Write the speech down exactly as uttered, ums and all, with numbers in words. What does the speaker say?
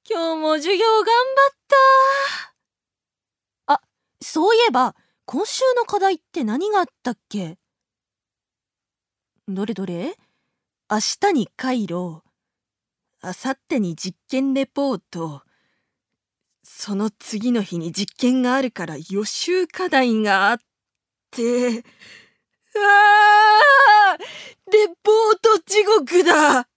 今日も授業頑張った。あ、そういえば今週の課題って何があったっけ？どれどれ？明日に回路、明後日に実験レポート、その次の日に実験があるから予習課題があって、うわー！レポート地獄だ。